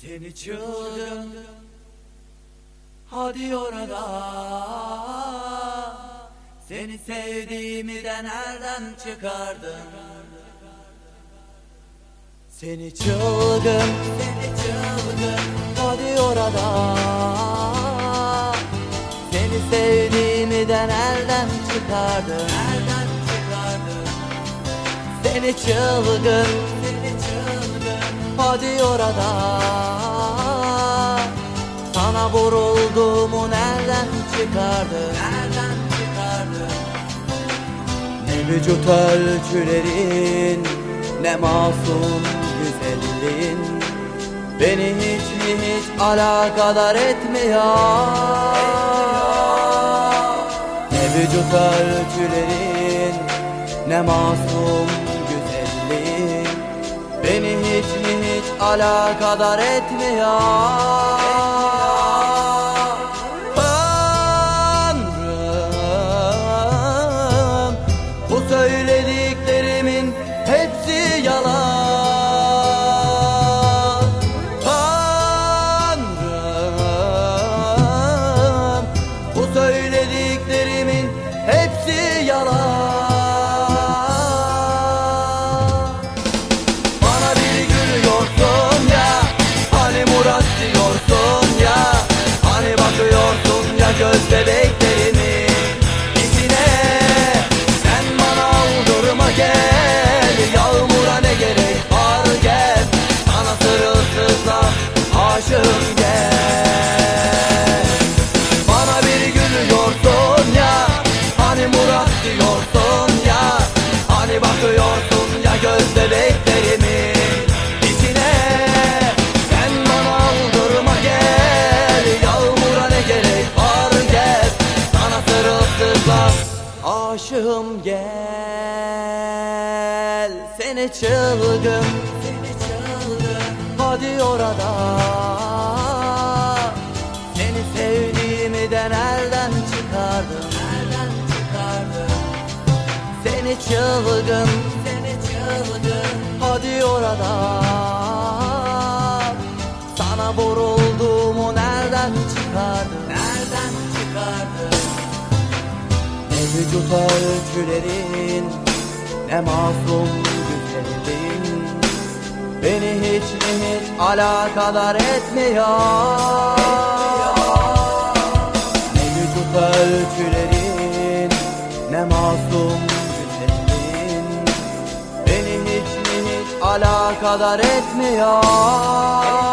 Seni çılgın, hadi orada. Seni sevdiğimi de nereden çıkardın? Seni çılgın, hadi orada. Seni sevdiğimi de nereden çıkardın? Seni çılgın, hadi orada. Sana vurulduğumu nereden çıkardın? Ne vücut ölçülerin, ne masum güzelliğin beni hiç mi hiç alakadar etmiyor. Ne vücut ölçülerin, ne masum güzelliğin beni hiç mi hiç alakadar etmiyor. Tanrım, bu söylediklerimin hepsi yalan. Tanrım, bu söylediklerimin hepsi yalan. Bana bir gülüyorsun ya, hani Murat diyorsun ya, hani bakıyorsun ya göz bebeklerimin içine. Sen bana aldırma gel, yağmura ne gerek var gel, sana sırılsıklam aşığım gel. Bana bir gülüyorsun ya, hani Murat diyorsun ya, hani bakıyorsun ya göz bebeklerimin içine. Sen bana aldırma gel, yağmura ne gerek var gel, sana sırılsıklam aşığım gel. Seni çılgın, hadi orada. Seni sevdiğimi de nereden çıkardın? Seni çılgın, hadi orada. Sana vurulduğumu nereden çıkardın? Ne vücut ölçülerin, ne masum güzelliğin beni hiç mi hiç alakadar etmiyor. Ne vücut ölçülerin, ne masum güzelliğin beni hiç mi hiç alakadar etmiyor.